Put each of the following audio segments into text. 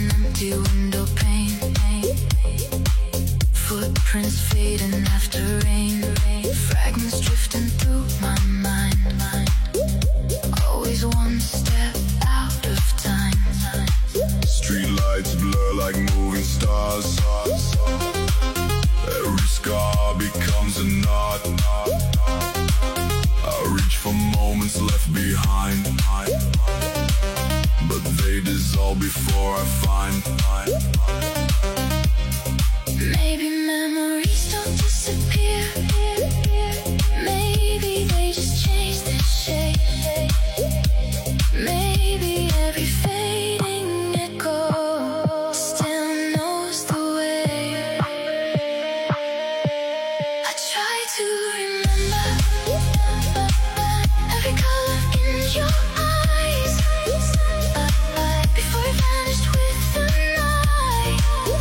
an empty window pane. Footprints fading after rain. Fragments drifting through my mind. Always one step out of time. Streetlights blur like moving stars. Every scar becomes a knot. I reach for moments left behind, but they dissolve before I find. Maybe memories don't disappear. Maybe they just change their shape. Maybe every fading echo still knows the way. I try to remember every color in your eyes before it vanished with the night.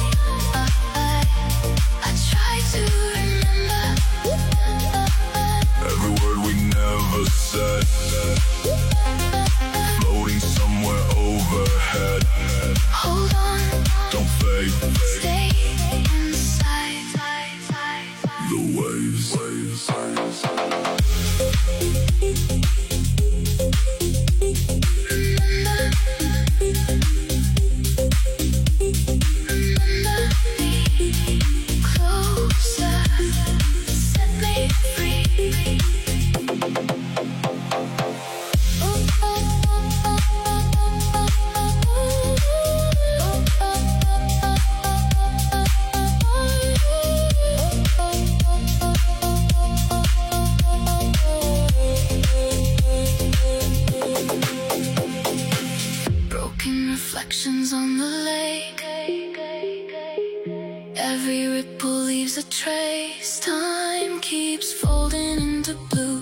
I try to remember Every word we never said, floating somewhere overhead. hold on, Don't fade, stay inside. the waves. Remember me closer, set me free. Broken reflections on the lake. Every ripple leaves a trace. Time keeps folding into blue,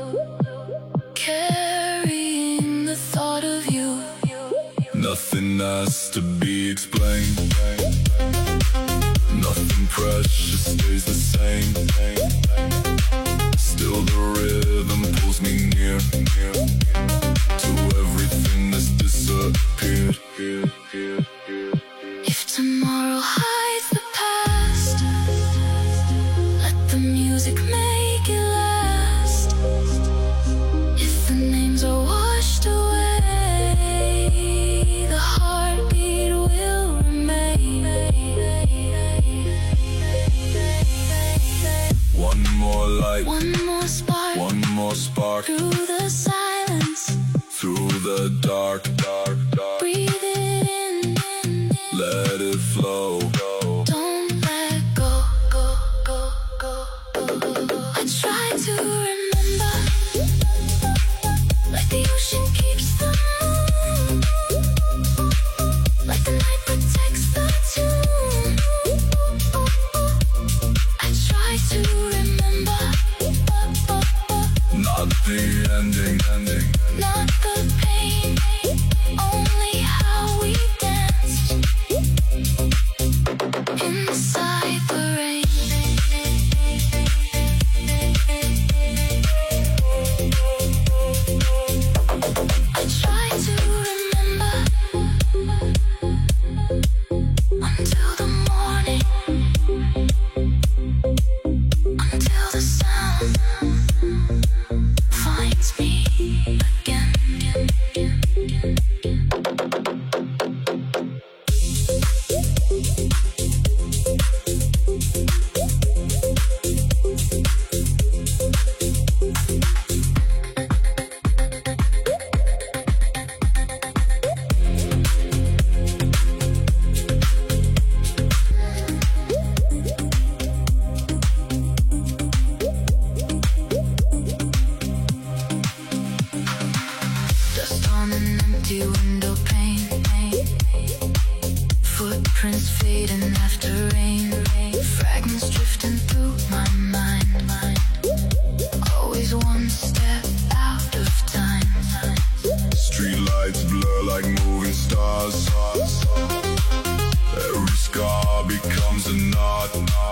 carrying the thought of you. Nothing has to be explained. Nothing precious stays the same. Still the rhythm pulls me near to everything that's disappeared. If tomorrow hides the past, let the music make it last. If the names are washed away, the heartbeat will remain. One more light, One more spark one more spark through the silence. through the dark. Breathe it in, Let it flow. don't let go. I try to remember, like the ocean keeps the moon, like the night protects the tune. I try to remember, Not the ending. not the pain, only how we danced inside the rain. I try to remember until the morning, until the sound finds me again. Dust on an empty window pane. Footprints fading after rain. Fragments drifting through my mind. Always one step out of time. Streetlights blur like moving stars. Every scar becomes a knot.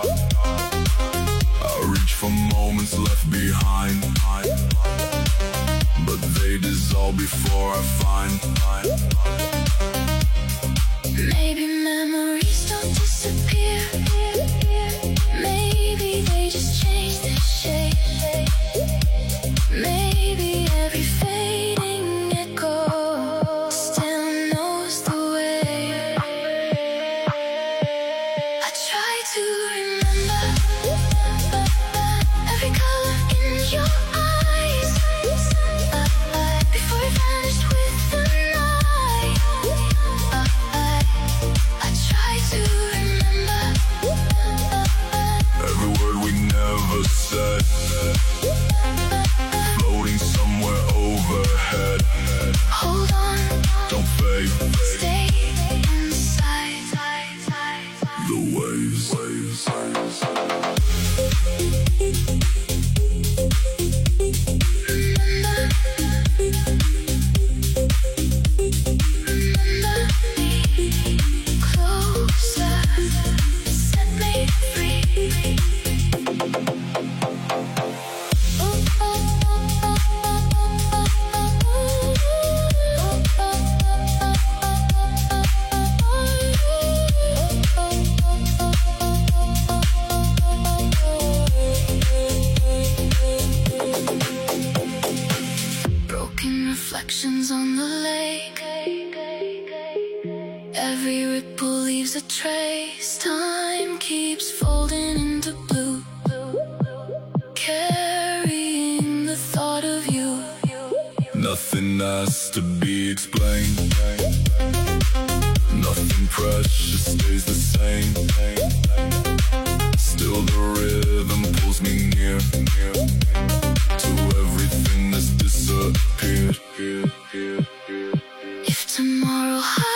I reach for moments left behind, but they dissolve before I find. Maybe memories don't disappear. Maybe they just change their shape. Maybe every fading echo still knows the way. I try to remember every color in your eyes before it vanished with the night. I try to remember every word we never said, floating somewhere overhead. Hold on, Don't fade, stay inside the waves. Remember me closer, set me free. Broken reflections on the lake. Every ripple leaves a trace. Time keeps folding into blue, carrying the thought of you. Nothing has to be explained. Nothing precious stays the same. Still the rhythm pulls me near to everything that's disappeared. If tomorrow